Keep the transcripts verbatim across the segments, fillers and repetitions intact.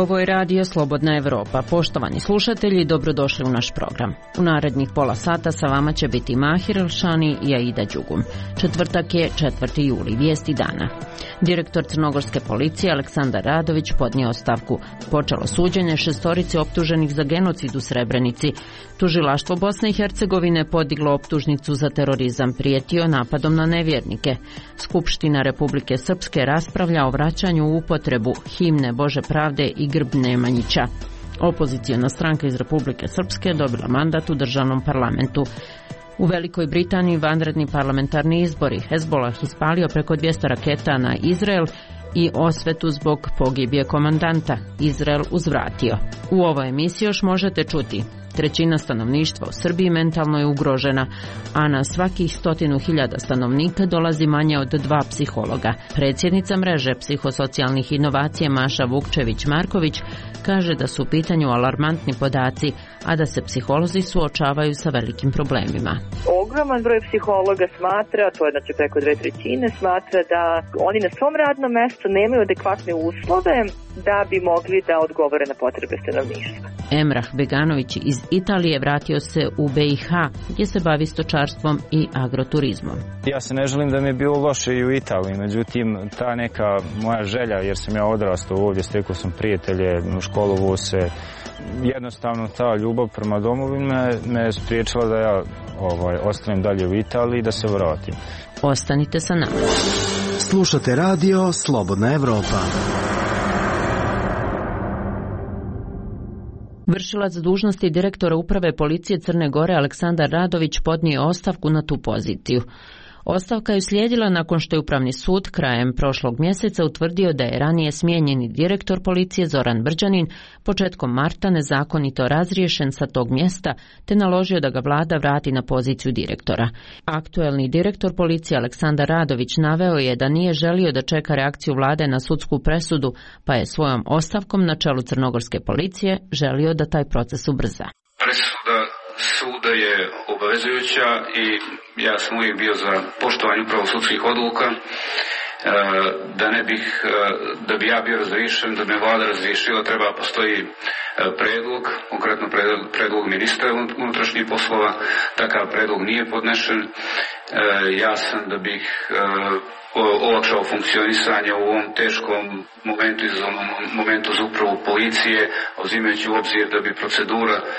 Ovo je radio Slobodna Evropa. Poštovani slušatelji, dobrodošli u naš program. U narednih pola sata sa vama će biti Mahir Elšani i Aida Đugum. Četvrtak je četvrti juli, vijesti dana. Direktor crnogorske policije Aleksandar Radović podnio ostavku. Počelo suđenje šestorici optuženih za genocid u Srebrenici. Tužilaštvo Bosne i Hercegovine podiglo optužnicu za terorizam, prijetio napadom na nevjernike. Skupština Republike Srpske raspravlja o vraćanju u upotrebu himne Bože pravde i grb Nemanjića. Opoziciona stranka iz Republike Srpske dobila mandat u državnom parlamentu. U Velikoj Britaniji vanredni parlamentarni izbori. Hezbollah ispalio preko dvjesto raketa na Izrael i osvetu zbog pogibije komandanta. Izrael uzvratio. U ovoj emisiji još možete čuti: trećina stanovništva u Srbiji mentalno je ugrožena, a na svakih stotinu hiljada stanovnika dolazi manje od dva psihologa. Predsjednica mreže psihosocijalnih inovacija Maša Vukčević-Marković kaže da su u pitanju alarmantni podaci, a da se psiholozi suočavaju sa velikim problemima. Ogroman broj psihologa smatra, to je znači preko dve trećine, smatra da oni na svom radnom mjestu nemaju adekvatne uslove da bi mogli da odgovore na potrebe stanovništva. Emrah Beganović iz Italije vratio se u B i H, gdje se bavi stočarstvom i agroturizmom. Ja se ne želim da mi je bilo loše i u Italiji, međutim ta neka moja želja, jer sam ja odrastao ovdje, stekao sam prijatelje, u školu se, jednostavno ta ljubav prema domovini me, me je spriječila da ja ovaj, ostanem dalje u Italiji i da se vratim. Ostanite sa nama. Slušate radio Slobodna Evropa. Vršilac dužnosti direktora uprave policije Crne Gore Aleksandar Radović podnio ostavku na tu poziciju. Ostavka je uslijedila nakon što je Upravni sud krajem prošlog mjeseca utvrdio da je ranije smijenjeni direktor policije Zoran Brđanin početkom marta nezakonito razriješen sa tog mjesta, te naložio da ga vlada vrati na poziciju direktora. Aktuelni direktor policije Aleksandar Radović naveo je da nije želio da čeka reakciju vlade na sudsku presudu, pa je svojom ostavkom na čelu crnogorske policije želio da taj proces ubrza. Presuda suda je obavezujuća i ja sam uvijek bio za poštovanje upravo sudskih odluka, da ne bih, da bi ja bio razriješen, da bi me vlada razriješila, treba postoji predlog, konkretno predlog ministra unutrašnjih poslova. Takav predlog nije podnešen. Ja sam, da bih olakšao funkcionisanje u ovom teškom momentu, izazovnom momentu za upravu policije, uzimajući u obzir da bi procedura a,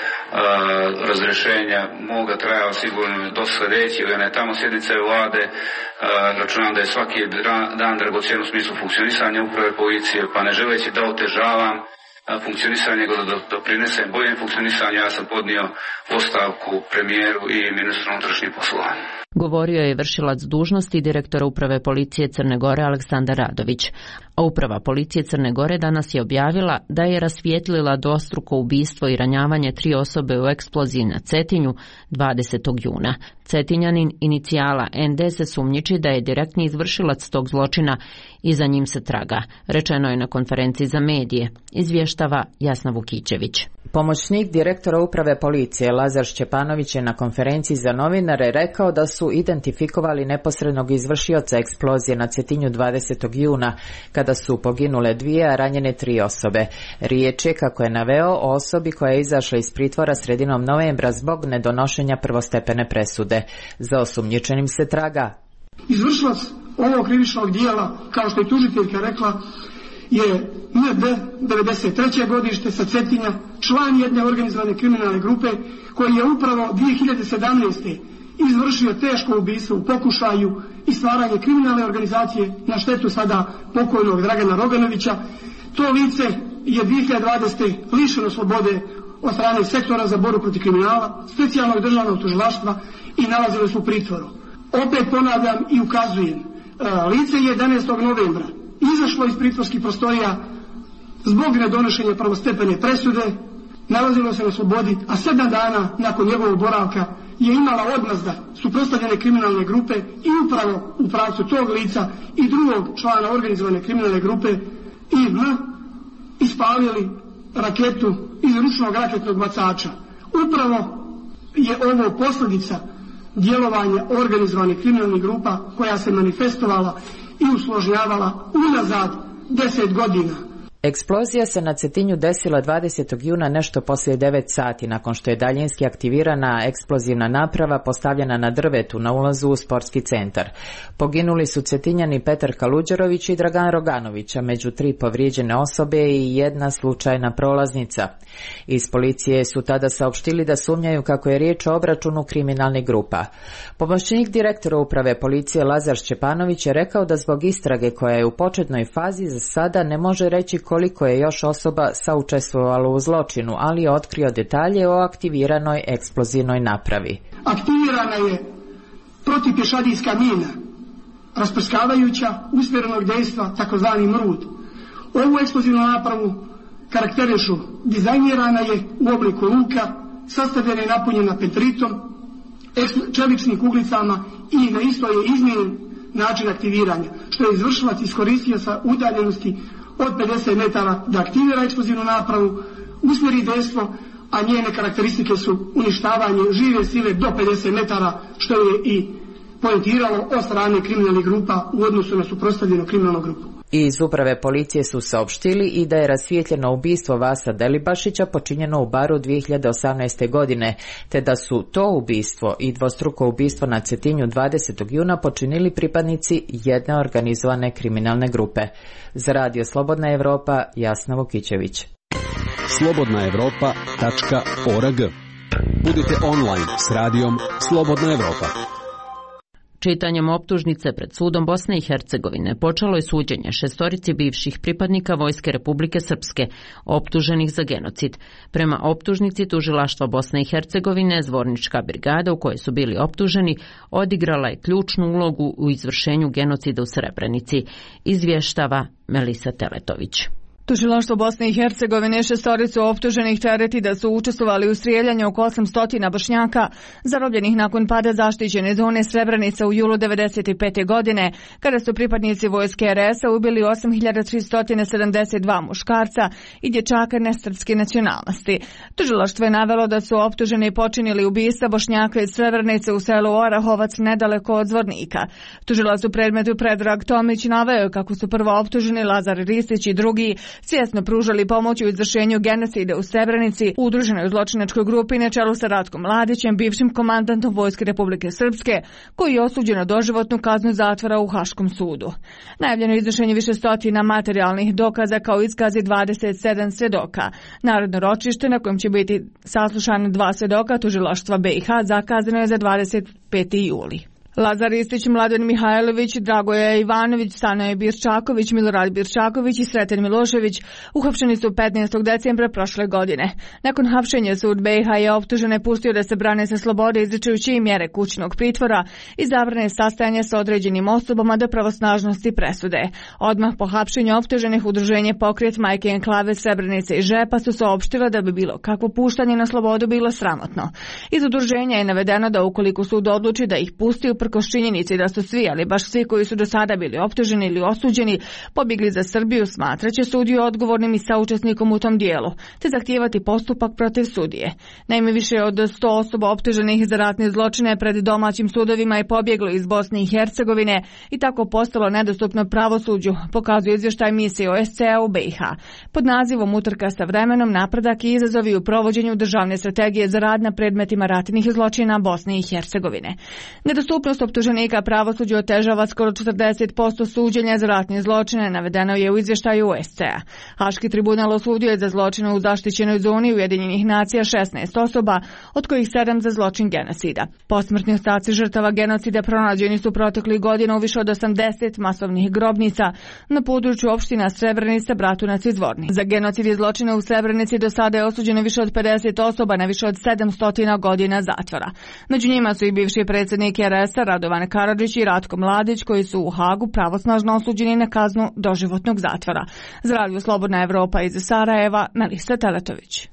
razrešenja moga trajala sigurno do sljedeće ili ne tamo sjednice vlade. A, računam da je svaki dan dragocjen u smislu funkcionisanja uprave policije, pa ne želeći da otežavam funkcionisanje, nego da doprinesem boljem funkcionisanju, ja sam podnio ostavku premijeru i ministru unutrašnjih poslova. Govorio je vršilac dužnosti direktora uprave policije Crne Gore Aleksandar Radović. A uprava policije Crne Gore danas je objavila da je rasvijetlila dvostruko ubistvo i ranjavanje tri osobe u eksploziji na Cetinju dvadesetog juna. Cetinjanin inicijala N D se sumnjiči da je direktni izvršilac tog zločina i za njim se traga, rečeno je na konferenciji za medije, izvještava Jasna Vukićević. Pomoćnik direktora uprave policije Lazar Šćepanović je na konferenciji za novinare rekao da su identifikovali neposrednog izvršioca eksplozije na Cetinju dvadesetog juna, kada su poginule dvije, a ranjene tri osobe. Riječ je, kako je naveo, o osobi koja je izašla iz pritvora sredinom novembra zbog nedonošenja prvostepene presude. Za osumnjičenim se traga. Izvršilac ovog krivičnog dijela, kao što je tužiteljka rekla, je N D devedeset treće godište sa Cetinja, član jedne organizovane kriminalne grupe koji je upravo dvije hiljade sedamnaeste. izvršio teško ubistvo u pokušaju i stvaranje kriminalne organizacije na štetu sada pokojnog Dragana Roganovića. To lice je dvije hiljade dvadesete. lišeno slobode od strane sektora za borbu protiv kriminala, specijalnog državnog tužilaštva i nalazilo se u pritvoru. Opet ponavljam i ukazujem, lice je jedanaestog novembra izašlo iz pritvorskih prostorija zbog nedonošenja prvostepene presude, nalazilo se na slobodi, a sedam dana nakon njegovog boravka je imala odmazda suprotstavljene kriminalne grupe i upravo u pravcu tog lica i drugog člana organizovane kriminalne grupe I V ispalili raketu iz ručnog raketnog bacača. Upravo je ovo posljedica djelovanja organizovanih kriminalnih grupa koja se manifestovala i usložnjavala unazad deset godina. Eksplozija se na Cetinju desila dvadesetog juna nešto poslije devet sati nakon što je daljinski aktivirana eksplozivna naprava postavljena na drvetu na ulazu u sportski centar. Poginuli su Cetinjani Petar Kaluđerović i Dragan Roganović, a među tri povrijeđene osobe i jedna slučajna prolaznica. Iz policije su tada saopštili da sumnjaju kako je riječ o obračunu kriminalnih grupa. Pomoćnik direktora uprave policije Lazar Šćepanović je rekao da zbog istrage koja je u početnoj fazi za sada ne može reći koliko je još osoba saučestvovalo u zločinu, ali je otkrio detalje o aktiviranoj eksplozivnoj napravi. Aktivirana je protipješadijska mina, rasprskavajuća usmjerenog dejstva, takozvani mrud. Ovu eksplozivnu napravu karakterišu, dizajnirana je u obliku luka, sastavljena i napunjena petritom, čeličnim kuglicama i na isto je izmijenjen način aktiviranja, što je izvršilac iskoristio sa udaljenosti od pedeset metara da aktivira eksplozivnu napravu, usmjeri dejstvo, a njene karakteristike su uništavanje žive sile do pedeset metara, što je i poentiralo od strane kriminalnih grupa u odnosu na suprotstavljenu kriminalnu grupu. Iz uprave policije su saopštili i da je rasvijetljeno ubistvo Vasa Delibašića počinjeno u Baru dvije hiljade osamnaeste. godine, te da su to ubistvo i dvostruko ubistvo na Cetinju dvadesetog juna počinili pripadnici jedne organizovane kriminalne grupe. Za Radio Slobodna Evropa, Jasna Vukićević. slobodna evropa tačka org. Budite online s radijom Slobodna Evropa. Čitanjem optužnice pred sudom Bosne i Hercegovine počelo je suđenje šestorici bivših pripadnika Vojske Republike Srpske, optuženih za genocid. Prema optužnici tužilaštva Bosne i Hercegovine, Zvornička brigada u kojoj su bili optuženi odigrala je ključnu ulogu u izvršenju genocida u Srebrenici, izvještava Melisa Teletović. Tužilaštvo Bosne i Hercegovine šestoricu optuženih tereti da su učestvovali u strijeljanju oko osamsto Bošnjaka, zarobljenih nakon pada zaštićene zone Srebrenica u julu devedeset pete. godine, kada su pripadnici vojske er es a ubili osam hiljada tristo sedamdeset dva muškarca i dječaka nesrpske nacionalnosti. Tužilaštvo je navelo da su optuženi počinili ubistva Bošnjaka iz Srebrenice u selu Orahovac nedaleko od Zvornika. Tužilac u predmetu Predrag Tomić naveo kako su prvo optuženi Lazar Ristić i drugi svjesno pružali pomoć u izvršenju genocida u Srebrenici, udruženoj zločinačkoj grupi na čelu sa Ratkom Mladićem, bivšim komandantom Vojske Republike Srpske, koji je osuđen na doživotnu kaznu zatvora u Haškom sudu. Najavljeno je izvršenje više stotina materijalnih dokaza kao iskazi dvadeset sedam svjedoka. Narodno ročište na kojem će biti saslušani dva svjedoka tužilaštva be i ha zakazano je za dvadeset peti juli. Lazar Ristić, Mladen Mihajlović, Dragoje Ivanović, Stanoje Birčaković, Milorad Birčaković i Sreten Milošević uhapšeni su petnaestog decembra prošle godine. Nakon hapšenja sud be i ha je optužene pustio da se brane sa slobode izričujući im mjere kućnog pritvora i zabrane sastajanja sa određenim osobama do pravosnažnosti presude. Odmah po hapšenju optuženih udruženje Pokret Majke Enklave Srebrenice i Žepa su saopštila da bi bilo kakvo puštanje na slobodu bilo sramotno. Iz udruženja je navedeno da ukoliko sud odluči da ih pusti uprkos činjenici da su svi, ali baš svi koji su do sada bili optuženi ili osuđeni, pobjegli za Srbiju, smatraće sudiju odgovornim i saučesnikom u tom dijelu, te zahtijevati postupak protiv sudije. Naime, više od sto osoba optuženih za ratne zločine pred domaćim sudovima je pobjeglo iz Bosne i Hercegovine i tako postalo nedostupno pravosuđu, pokazuje izvještaj misije o es ce a u be i ha. Pod nazivom Utrka sa vremenom, napredak i izazovi u provođenju državne strategije za rad na predmetima ratnih zločina Bosne i Hercegovine. Nedostupnost optuženika pravosuđu otežava skoro četrdeset posto suđenja za ratne zločine, navedeno je u izvještaju es ce a. Haški tribunal osudio je za zločine u zaštićenoj zoni Ujedinjenih nacija šesnaest osoba, od kojih sedam za zločin genocida. Posmrtni ostaci žrtava genocida pronađeni su proteklih godina u više od osamdeset masovnih grobnica na području opština Srebrenica, Bratunac i Zvornik. Za genocid i zločine u Srebrenici do sada je osuđeno više od pedeset osoba na više od sedamsto godina zatvora. Među njima su i bivši predsjednik er es a Radovan Karadžić i Ratko Mladić, koji su u Hagu pravosnažno osuđeni na kaznu doživotnog zatvora. Za Radio Slobodna Evropa iz Sarajeva, Melisa Teletović.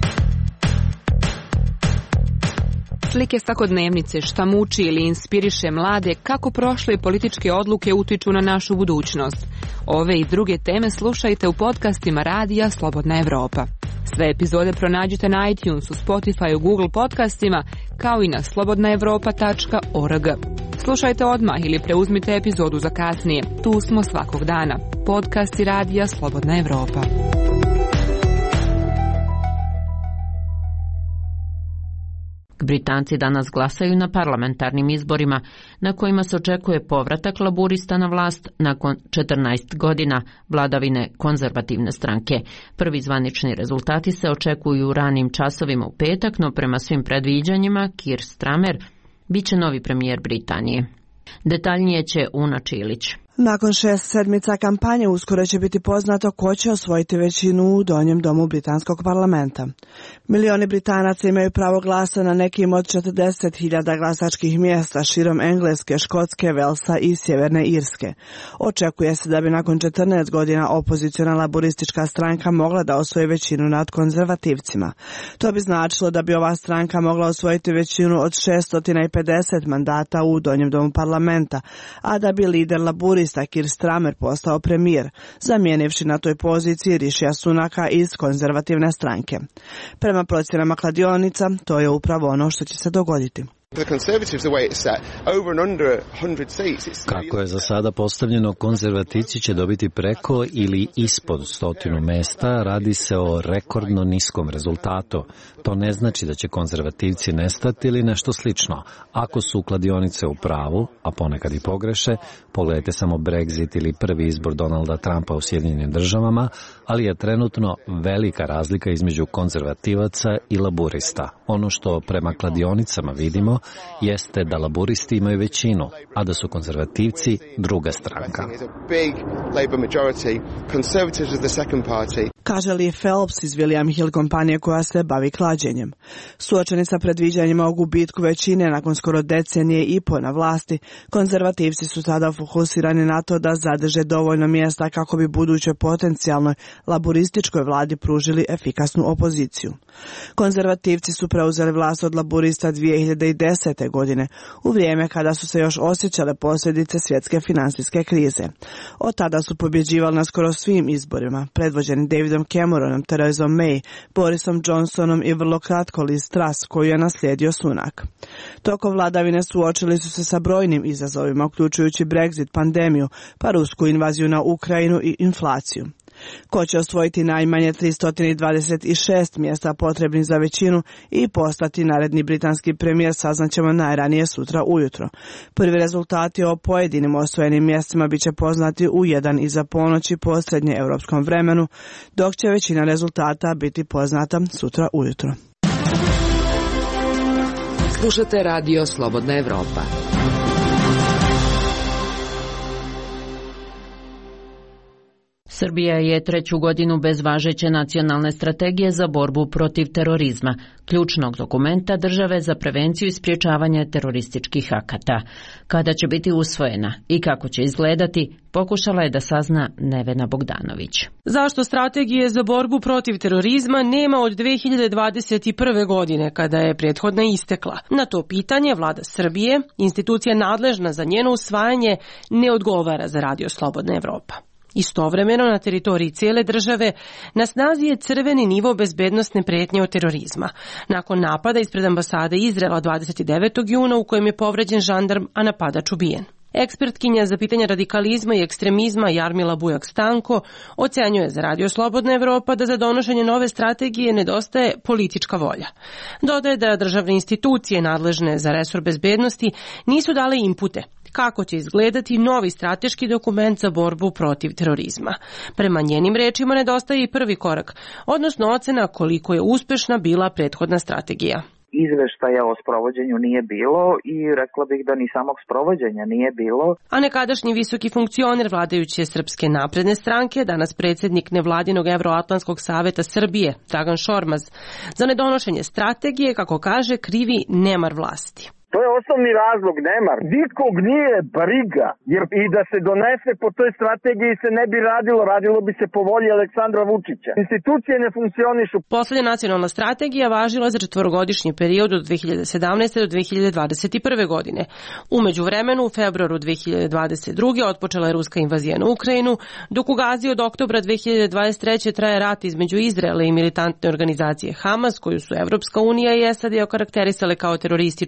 Slike svakodnevnice, šta muči ili inspiriše mlade, kako prošle političke odluke utiču na našu budućnost. Ove i druge teme slušajte u podcastima Radija Slobodna Evropa. Sve epizode pronađite na iTunesu, Spotifyu, Google podcastima, kao i na slobodna evropa tačka org. Slušajte odmah ili preuzmite epizodu za kasnije. Tu smo svakog dana. Podcast i radija Slobodna Evropa. Britanci danas glasaju na parlamentarnim izborima na kojima se očekuje povratak laburista na vlast nakon četrnaest godina vladavine konzervativne stranke. Prvi zvanični rezultati se očekuju u ranim časovima u petak, no prema svim predviđanjima Keir Starmer biće novi premijer Britanije. Detaljnije će Una Čilić. Nakon šest sedmica kampanje uskoro će biti poznato ko će osvojiti većinu u donjem domu britanskog parlamenta. Milioni Britanaca imaju pravo glasa na nekim od četrdeset hiljada glasačkih mjesta širom Engleske, Škotske, Velsa i Sjeverne Irske. Očekuje se da bi nakon četrnaest godina opoziciona laburistička stranka mogla da osvoji većinu nad konzervativcima. To bi značilo da bi ova stranka mogla osvojiti većinu od šesto pedeset mandata u donjem domu parlamenta, a da bi lider laburista Keir Starmer postao premijer, zamijenivši na toj poziciji Rišija Sunaka iz konzervativne stranke. Prema procjenama kladionica, to je upravo ono što će se dogoditi. Kako je za sada postavljeno, konzervativci će dobiti preko ili ispod stotinu mesta, radi se o rekordno niskom rezultatu. To ne znači da će konzervativci nestati ili nešto slično. Ako su kladionice u pravu, a ponekad i pogreše, pogledajte samo Brexit ili prvi izbor Donalda Trumpa u Sjedinjenim državama, ali je trenutno velika razlika između konzervativaca i laburista. Ono što prema kladionicama vidimo jeste da laburisti imaju većinu, a da su konzervativci druga stranka. Kaže Lee Phelps iz William Hill kompanije koja se bavi klađenjem. Suočeni sa predviđanjima o gubitku većine nakon skoro decenije i po na vlasti, konzervativci su sada fokusirani na to da zadrže dovoljno mjesta kako bi budućoj potencijalnoj laburističkoj vladi pružili efikasnu opoziciju. Konzervativci su preuzeli vlast od laburista dvije hiljade desete. godine, u vrijeme kada su se još osjećale posljedice svjetske financijske krize. Od tada su pobjeđivali na skoro svim izborima, predvođeni Davidom Cameronom, Therezom May, Borisom Johnsonom i vrlo kratko Liz Truss, koju je naslijedio Sunak. Tokom vladavine suočili su se sa brojnim izazovima, uključujući Brexit, pandemiju, pa rusku invaziju na Ukrajinu i inflaciju. Ko će osvojiti najmanje tristo dvadeset šest mjesta potrebnih za većinu i postati naredni britanski premijer saznaćemo najranije sutra ujutro. Prvi rezultati o pojedinim osvojenim mjestima bit će poznati u jedan iza ponoći po srednje europskom vremenu, dok će većina rezultata biti poznata sutra ujutro. Slušate Radio Slobodna Evropa. Srbija je treću godinu bez važeće nacionalne strategije za borbu protiv terorizma, ključnog dokumenta države za prevenciju i sprječavanje terorističkih akata. Kada će biti usvojena i kako će izgledati, pokušala je da sazna Nevena Bogdanović. Zašto strategije za borbu protiv terorizma nema od dve hiljade dvadeset prve. godine, kada je prethodna istekla? Na to pitanje vlada Srbije, institucija nadležna za njeno usvajanje, ne odgovara za Radio Slobodna Evropa. Istovremeno na teritoriji cijele države na snazi je crveni nivo bezbednosne pretnje od terorizma. Nakon napada ispred ambasade Izraela dvadeset devetog juna u kojem je povređen žandarm, a napadač ubijen. Ekspertkinja za pitanje radikalizma i ekstremizma Jarmila Bujak-Stanko ocenjuje za Radio Slobodna Evropa da za donošenje nove strategije nedostaje politička volja. Dodaje da državne institucije nadležne za resor bezbednosti nisu dale impute kako će izgledati novi strateški dokument za borbu protiv terorizma. Prema njenim rečima nedostaje i prvi korak, odnosno ocena koliko je uspešna bila prethodna strategija. Izveštaja o sprovođenju nije bilo i rekla bih da ni samog sprovođenja nije bilo. A nekadašnji visoki funkcioner vladajuće Srpske napredne stranke, danas predsjednik nevladinog Evroatlantskog saveta Srbije, Dragan Šormaz, za nedonošenje strategije, kako kaže, krivi nemar vlasti. To je osnovni razlog, nemar. Nikog nije briga, jer i da se donese po toj strategiji se ne bi radilo, radilo bi se po volji Aleksandra Vučića. Institucije ne funkcionišu. Poslednja nacionalna strategija važila za četvorogodišnji period od dve hiljade sedamnaeste. do dve hiljade dvadeset prve. godine. U međuvremenu, u februaru dve hiljade dvadeset druge. otpočela je ruska invazija na Ukrajinu, dok u Gazi od oktobra dve hiljade dvadeset treće. traje rat između Izraela i militantne organizacije Hamas, koju su Evropska unija i SAD okarakterisale kao terorističku.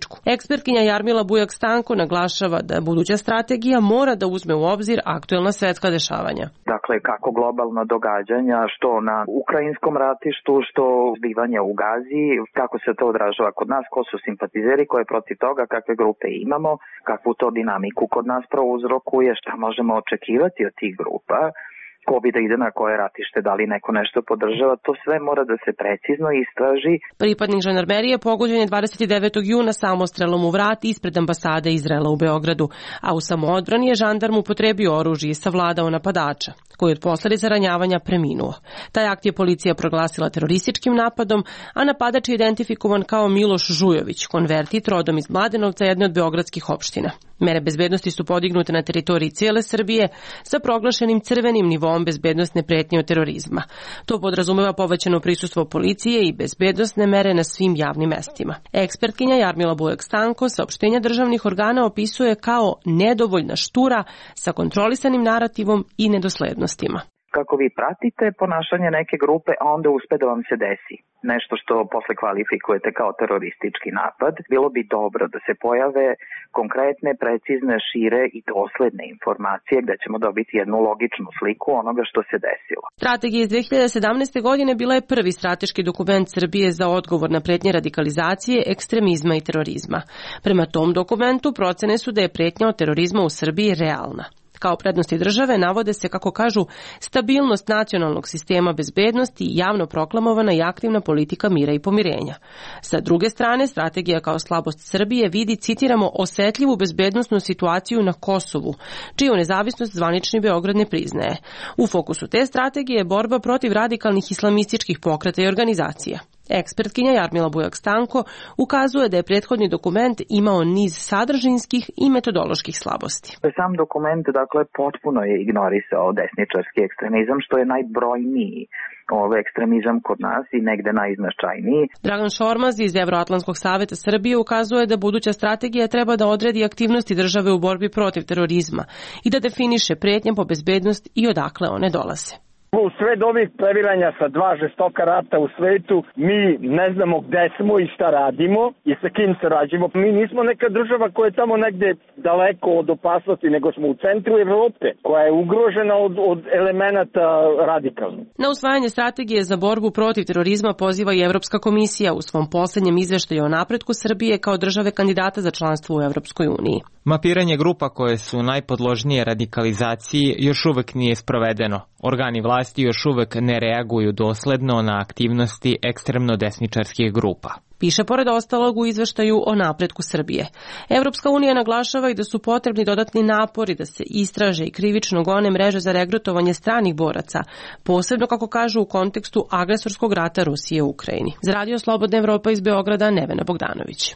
Ekspertkinja Jarmila Bujak-Stanko naglašava da buduća strategija mora da uzme u obzir aktuelna svetska dešavanja. Dakle, kako globalna događanja, što na ukrajinskom ratištu, što zbivanja u Gazi, kako se to odražava kod nas, ko su simpatizeri, ko je protiv toga, kakve grupe imamo, kakvu to dinamiku kod nas prouzrokuje, šta možemo očekivati od tih grupa, ko bi da ide na koje ratište, da li neko nešto podržava, to sve mora da se precizno istraži. Pripadnik žandarmerije pogođen je dvadeset devetog juna samostrelom u vrat ispred ambasade Izraela u Beogradu, a u samoodbrani je žandarm upotrebio oružje i savladao napadača, koji od posledica ranjavanja preminuo. Taj akt je policija proglasila terorističkim napadom, a napadač je identifikovan kao Miloš Žujović, konvertit rodom iz Mladenovca, jedne od beogradskih opština. Mere bezbednosti su podignute na teritoriji cijele Srbije sa proglašenim crvenim nivom bezbednosne pretnje od terorizma. To podrazumeva povećano prisustvo policije i bezbednosne mere na svim javnim mestima. Ekspertkinja Jarmila Bujak-Stanko saopštenja državnih organa opisuje kao nedovoljna štura sa kontrolisanim narativom i nedoslednostima. Kako vi pratite ponašanje neke grupe, a onda uspe da vam se desi nešto što posle kvalifikujete kao teroristički napad, bilo bi dobro da se pojave konkretne, precizne, šire i dosledne informacije gde ćemo dobiti jednu logičnu sliku onoga što se desilo. Strategija iz dve hiljade sedamnaeste. godine bila je prvi strateški dokument Srbije za odgovor na pretnje radikalizacije, ekstremizma i terorizma. Prema tom dokumentu procene su da je pretnja od terorizma u Srbiji realna. Kao prednosti države navode se, kako kažu, stabilnost nacionalnog sistema bezbednosti i javno proklamovana i aktivna politika mira i pomirenja. Sa druge strane, strategija kao slabost Srbije vidi, citiramo, osetljivu bezbednosnu situaciju na Kosovu, čiju nezavisnost zvanični Beograd ne priznaje. U fokusu te strategije je borba protiv radikalnih islamističkih pokreta i organizacija. Ekspertkinja Jarmila Bujak-Stanko ukazuje da je prethodni dokument imao niz sadržinskih i metodoloških slabosti. Sam dokument, dakle, potpuno je ignorisao desničarski ekstremizam, što je najbrojniji ovaj ekstremizam kod nas i negde najznačajniji. Dragan Šormaz iz Evroatlantskog saveta Srbije ukazuje da buduća strategija treba da odredi aktivnosti države u borbi protiv terorizma i da definiše pretnje po bezbednost i odakle one dolaze. U sred ovih previranja sa dva žestoka rata u svetu, mi ne znamo gde smo i šta radimo i sa kim sarađujemo. Mi nismo neka država koja je tamo negde daleko od opasnosti, nego smo u centru Evrope, koja je ugrožena od, od elemenata radikalnih. Na usvajanje strategije za borbu protiv terorizma poziva i Evropska komisija u svom poslednjem izveštaju o napretku Srbije kao države kandidata za članstvo u Evropskoj uniji. Mapiranje grupa koje su najpodložnije radikalizaciji još uvek nije sprovedeno. Organi vlasti još uvek ne reaguju dosledno na aktivnosti ekstremno desničarskih grupa. Piše pored ostalog u izveštaju o napretku Srbije. Evropska unija naglašava i da su potrebni dodatni napori da se istraže i krivično gone mreže za regrutovanje stranih boraca, posebno, kako kažu, u kontekstu agresorskog rata Rusije u Ukrajini. Za Radio Slobodna Evropa iz Beograda, Nevena Bogdanović.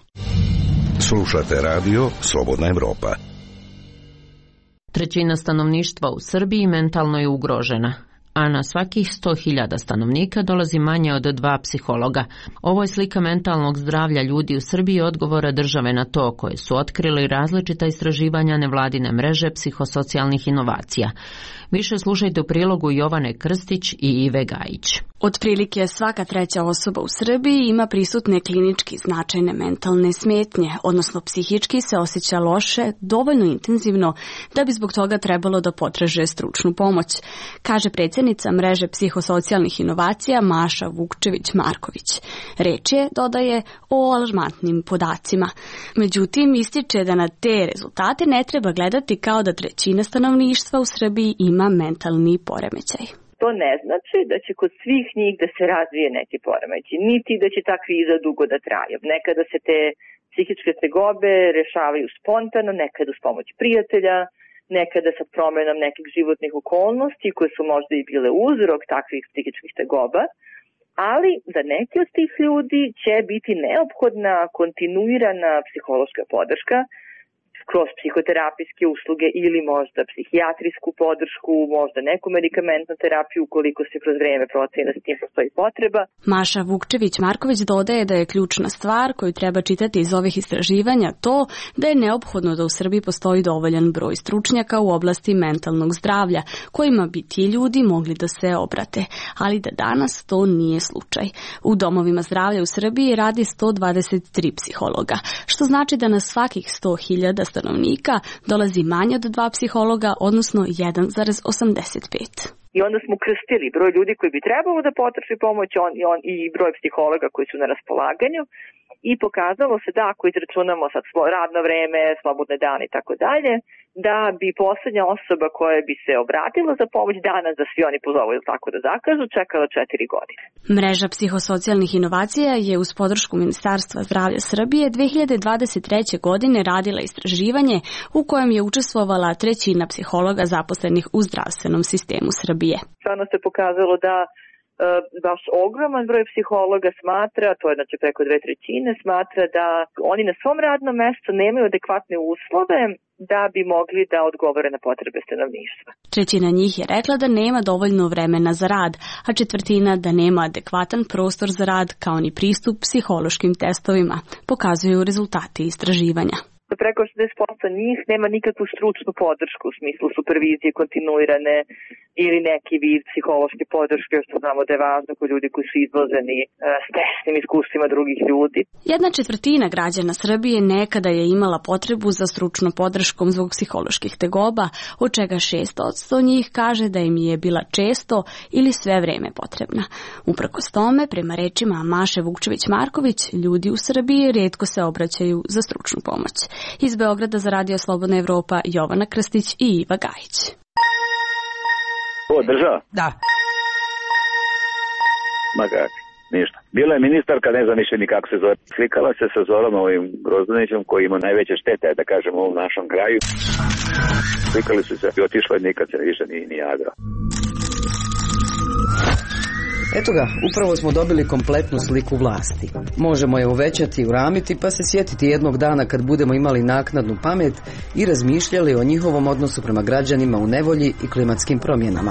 Slušate radio Slobodna Evropa. Trećina stanovništva u Srbiji mentalno je ugrožena, a na svakih sto hiljada stanovnika dolazi manje od dva psihologa. Ovo je slika mentalnog zdravlja ljudi u Srbiji, odgovora države na to, koje su otkrili različita istraživanja nevladine mreže psihosocijalnih inovacija. Više slušajte u prilogu Jovane Krstić i Ive Gajić. Otprilike svaka treća osoba u Srbiji ima prisutne klinički značajne mentalne smetnje, odnosno psihički se osjeća loše dovoljno intenzivno da bi zbog toga trebalo da potraže stručnu pomoć, kaže predsjednica mreže psihosocijalnih inovacija Maša Vukčević-Marković. Reč je, dodaje, o alarmantnim podacima. Međutim, ističe da na te rezultate ne treba gledati kao da trećina stanovništva u Srbiji ima mentalni poremećaj. To ne znači da će kod svih njih da se razvije neki poremećaj, niti da će ta kriza dugo da traje. Nekada se te psihičke tegobe rešavaju spontano, nekada uz pomoć prijatelja, nekada sa promenom nekih životnih okolnosti koje su možda i bile uzrok takvih psihičkih tegoba, ali za neki od tih ljudi će biti neophodna kontinuirana psihološka podrška, kroz psihoterapijske usluge ili možda psihijatrijsku podršku, možda neku medikamentnu terapiju ukoliko se kroz vreme proceni da s tim postoji potreba. Maša Vukčević-Marković dodaje da je ključna stvar koju treba čitati iz ovih istraživanja to da je neophodno da u Srbiji postoji dovoljan broj stručnjaka u oblasti mentalnog zdravlja kojima bi ti ljudi mogli da se obrate, ali da danas to nije slučaj. U domovima zdravlja u Srbiji radi sto dvadeset tri psihologa, što znači da na svakih sto hiljada stanovnika dolazi manje od dva psihologa, odnosno jedan zarez osamdeset pet. I onda smo krstili broj ljudi koji bi trebalo da potraži pomoć on, i, on, i broj psihologa koji su na raspolaganju i pokazalo se da ako izračunamo sad radno vreme, slobodne dane i tako dalje, da bi poslednja osoba koja bi se obratila za pomoć danas da svi oni pozovu ili tako da zakažu, čekala četiri godine. Mreža psihosocijalnih inovacija je uz podršku Ministarstva zdravlja Srbije dve hiljade dvadeset treće. godine radila istraživanje u kojem je učestvovala trećina psihologa zaposlenih u zdravstvenom sistemu Srbije. Stvarno se pokazalo da baš ogroman broj psihologa smatra, to je znači preko dve trećine, smatra da oni na svom radnom mestu nemaju adekvatne uslove da bi mogli da odgovore na potrebe stanovništva. Trećina njih je rekla da nema dovoljno vremena za rad, a četvrtina da nema adekvatan prostor za rad kao ni pristup psihološkim testovima, pokazuju rezultati istraživanja. Preko šezdeset posto njih nema nikakvu stručnu podršku u smislu supervizije kontinuirane ili neki vid psihološke podrške, što znamo da je važno kod ljudi koji su izloženi s teškim iskustvima drugih ljudi. Jedna četvrtina građana Srbije nekada je imala potrebu za stručnom podrškom zbog psiholoških tegoba, od čega šest posto njih kaže da im je bila često ili sve vreme potrebna. Uprkos tome, prema rečima Maše Vukčević-Marković, ljudi u Srbiji rijetko se obraćaju za stručnu pomoć. Iz Beograda za Radio Slobodna Evropa, Jovana Krstić i Iva Gajić. Ko, država? Da. Ma kak, ništa. Bila je ministarka, ne znam više ni kako se zove. Slikala se sa Zorom ovim Grozdanićem koji ima najveće štete, da kažem, u ovom našom kraju. Slikali su se i otišla i nikad se više ni, ni javila. Eto ga, upravo smo dobili kompletnu sliku vlasti. Možemo je uvećati i uramiti pa se sjetiti jednog dana kad budemo imali naknadnu pamet i razmišljali o njihovom odnosu prema građanima u nevolji i klimatskim promjenama.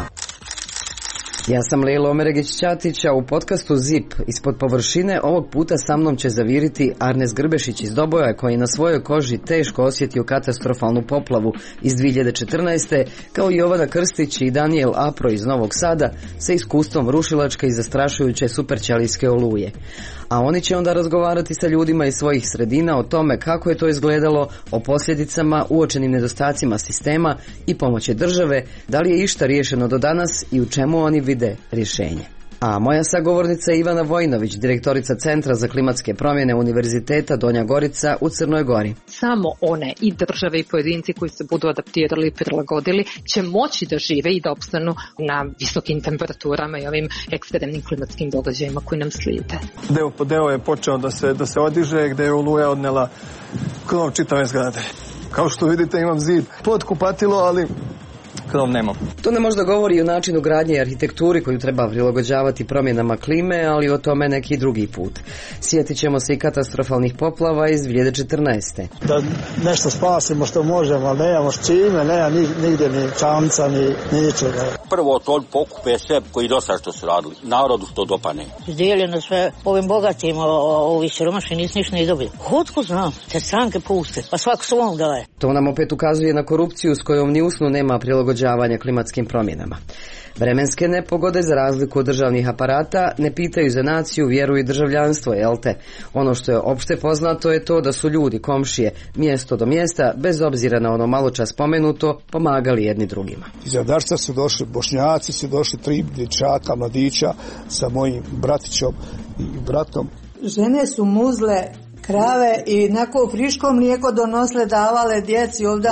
Ja sam Lejla Omeregić-Ćatić, a u podcastu Zip ispod površine ovog puta sa mnom će zaviriti Arnes Grbešić iz Doboja, koji je na svojoj koži teško osjetio katastrofalnu poplavu iz dvije hiljade četrnaeste. kao i Jovana Krstić i Daniel Apro iz Novog Sada sa iskustvom rušilačke i zastrašujuće superćelijske oluje. A oni će onda razgovarati sa ljudima iz svojih sredina o tome kako je to izgledalo, o posljedicama, uočenim nedostacima sistema i pomoći države, da li je išta riješeno do danas i u čemu oni vide rješenje. A moja sagovornica je Ivana Vojnović, direktorica Centra za klimatske promjene Univerziteta Donja Gorica u Crnoj Gori. Samo one i države i pojedinci koji se budu adaptirali i prilagodili će moći da žive i da opstanu na visokim temperaturama i ovim ekstremnim klimatskim događajima koji nam slijede. Deo po deo je počeo da se, da se odiže, gde je oluja odnela krov čitave zgrade. Kao što vidite imam zid pod kupatilo, ali krov nemam. To ne možda govori o načinu gradnje i arhitekturi koju treba prilagođavati promjenama klime, ali o tome neki drugi put. Sjetit ćemo se i katastrofalnih poplava iz dvije hiljade četrnaeste. Da nešto spasimo što možemo, ali nemamo s čime, nema nigdje ni čamca, ni ničega. Prvo to pokupe sve koji dosta što su radili. Narodu to dopane. Dijeljeno sve ovim bogatim, ovi siromašni nisu ništa ni dobili. Otko znam, te stranke puste, pa svako svom daje. To nam opet ukazuje na korupciju s kojom ni usnu nema prilagođavanja klimatskim promjenama. Vremenske nepogode, za razliku od državnih aparata, ne pitaju za naciju, vjeru i državljanstvo, jel te? Ono što je opšte poznato je to da su ljudi, komšije, mjesto do mjesta, bez obzira na ono malo čas spomenuto, pomagali jedni drugima. Iz Jadarca su došli, Bošnjaci su došli, tri dječaka, mladića sa mojim bratićom i bratom. Žene su muzle krave i neko friško mlijeko donosle, davale djeci ovdje.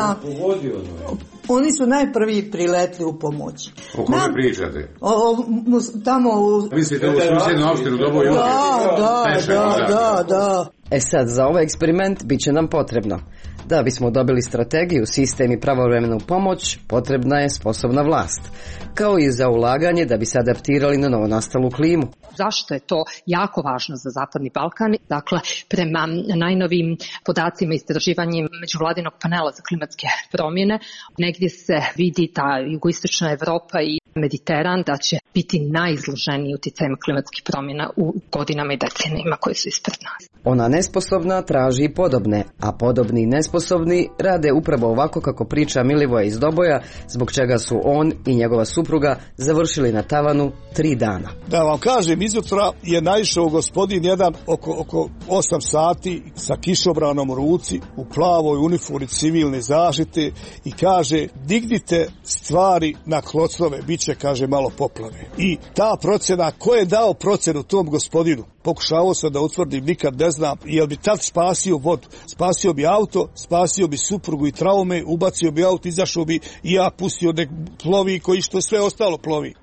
Oni su najprvi priletli u pomoć. O kome Nam, pričate? O, o, tamo u... Mislite u susjednu opštinu Doboju? Da, da, da, da, da. E sad, za ovaj eksperiment bit će nam potrebno. Da bismo dobili strategiju, sistem i pravovremenu pomoć, potrebna je sposobna vlast. Kao i za ulaganje da bi se adaptirali na novonastalu klimu. Zašto je to jako važno za Zapadni Balkan? Dakle, prema najnovijim podacima istraživanjem međuvladinog panela za klimatske promjene, negdje se vidi ta jugoistočna Evropa i Mediteran da će biti najizloženiji uticajem klimatskih promjena u godinama i decenijima koje su ispred nas. Ona nesposobna traži podobne, a podobni i nesposobni rade upravo ovako kako priča Milivoje iz Doboja, zbog čega su on i njegova supruga završili na tavanu tri dana. Da vam kažem, izutra je naišao gospodin jedan oko, oko osam sati sa kišobranom u ruci, u plavoj uniformi civilne zaštite i kaže, dignite stvari na klocnove, bit će, kaže, malo poplave. I ta procena, ko je dao procenu tom gospodinu? Pokušavao sam da utvrdim, nikad ne znam, jel bi tad spasio vodu, spasio bi auto, spasio bi suprugu i traume, ubacio bi auto, izašao bi i ja pustio nek plovi koji što sve ostalo plovi.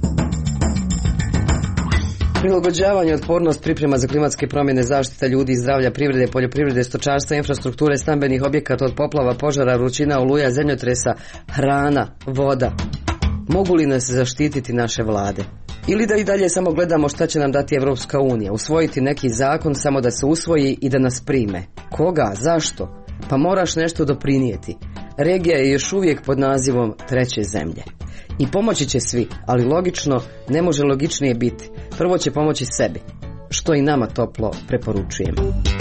Prilagođavanje, otpornost, priprema za klimatske promjene, zaštita ljudi i zdravlja, privrede, poljoprivrede, stočarstva, infrastrukture, stambenih objekata od poplava, požara, vrućina, oluja, zemljotresa, hrana, voda. Mogu li nas zaštititi naše vlade? Ili da i dalje samo gledamo šta će nam dati Evropska unija, usvojiti neki zakon samo da se usvoji i da nas prime? Koga? Zašto? Pa moraš nešto doprinijeti. Regija je još uvijek pod nazivom treće zemlje. I pomoći će svi, ali logično ne može logičnije biti. Prvo će pomoći sebi, što i nama toplo preporučujem.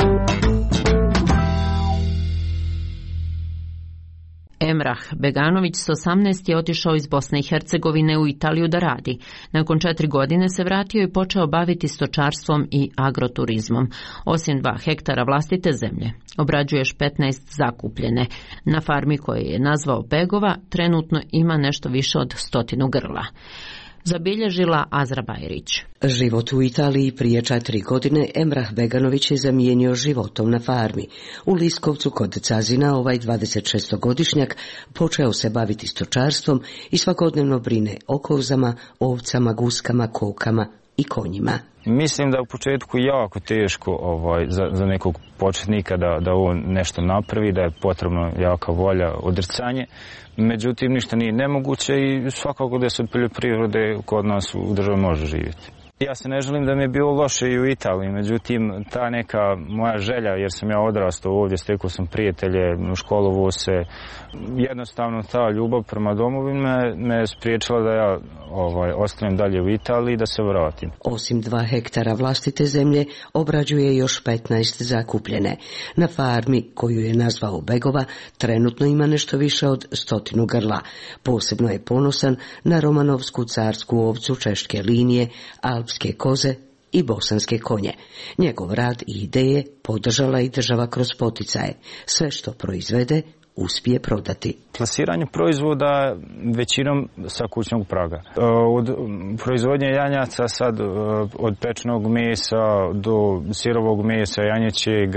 Emrah Beganović s osamnaest je otišao iz Bosne i Hercegovine u Italiju da radi. Nakon četiri godine se vratio i počeo baviti stočarstvom i agroturizmom. Osim dva hektara vlastite zemlje, obrađuje još petnaest zakupljene. Na farmi koju je nazvao Begova trenutno ima nešto više od stotinu grla. Zabilježila Azra Bajrić. Život u Italiji prije četiri godine Emrah Beganović je zamijenio životom na farmi. U Liskovcu kod Cazina ovaj dvadesetšestogodišnjak počeo se baviti stočarstvom i svakodnevno brine o kozama, ovcama, guskama, kokama i konjima. Mislim da je u početku jako teško ovaj, za, za nekog početnika da, da ovo nešto napravi, da je potrebno jaka volja, odricanje. Međutim, ništa nije nemoguće i svakako da se od poljoprivrede kod nas u državi može živjeti. Ja se ne želim da mi je bilo loše i u Italiji, međutim, ta neka moja želja, jer sam ja odrastao ovdje, stekao sam prijatelje, školovo se, jednostavno ta ljubav prema domovini me, me spriječila da ja ovaj, ostanem dalje u Italiji i da se vratim. Osim dva hektara vlastite zemlje, obrađuje još petnaest zakupljene. Na farmi, koju je nazvao Begova, trenutno ima nešto više od stotinu grla. Posebno je ponosan na romanovsku carsku ovcu češke linije, alpske koze i bosanske konje. Njegov rad i ideje podržala i država kroz poticaje. Sve što proizvede uspije prodati. Plasiranje proizvoda većinom sa kućnog praga. Od proizvodnje janjaca sad od pečenog mesa do sirovog mesa, janjećeg,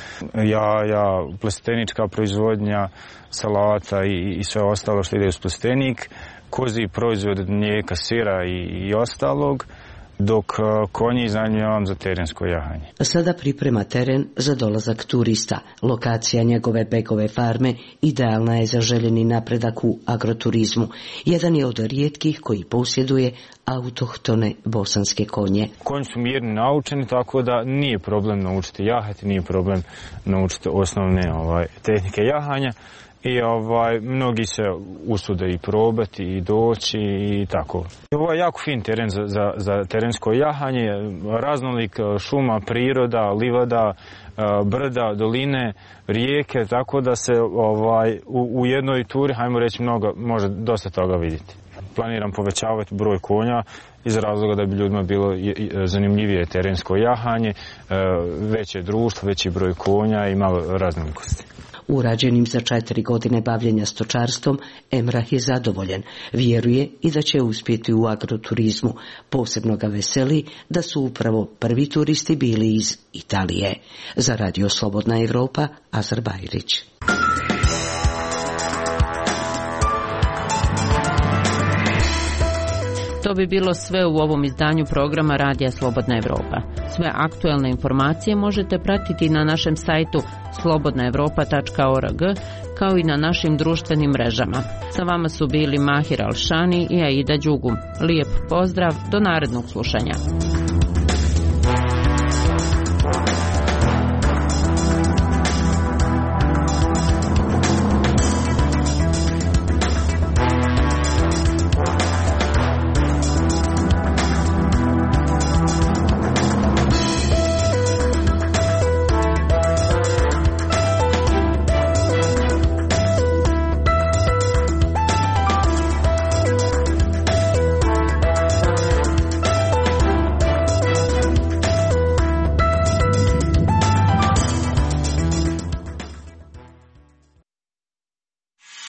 jaja, plastenička proizvodnja, salata i, i sve ostalo što ide uz plastenik, kozi proizvod od mlijeka, sira i, i ostalog, dok konji iznajmljujem za terensko jahanje. Sada priprema teren za dolazak turista. Lokacija njegove Begove farme idealna je za željeni napredak u agroturizmu. Jedan je od rijetkih koji posjeduje autohtone bosanske konje. Konji su mirni, naučeni, tako da nije problem naučiti jahati, nije problem naučiti osnovne ovaj, tehnike jahanja. I ovaj, mnogi se usude i probati i doći i tako. Ovo je jako fin teren za, za, za terensko jahanje, raznolik šuma, priroda, livada, brda, doline, rijeke, tako da se ovaj, u, u jednoj turi, hajmo reći, mnogo, može dosta toga vidjeti. Planiram povećavati broj konja iz razloga da bi ljudima bilo zanimljivije terensko jahanje, veće društvo, veći broj konja i malo raznolikosti. Urađenim za četiri godine bavljenja stočarstvom, Emrah je zadovoljan. Vjeruje i da će uspjeti u agroturizmu. Posebno ga veseli da su upravo prvi turisti bili iz Italije. Za Radio Slobodna Evropa, Azar Bajrić. To bi bilo sve u ovom izdanju programa Radija Slobodna Evropa. Sve aktuelne informacije možete pratiti na našem sajtu slobodna evropa tačka org kao i na našim društvenim mrežama. Sa vama su bili Mahir Alšani i Aida Đugum. Lijep pozdrav, do narednog slušanja.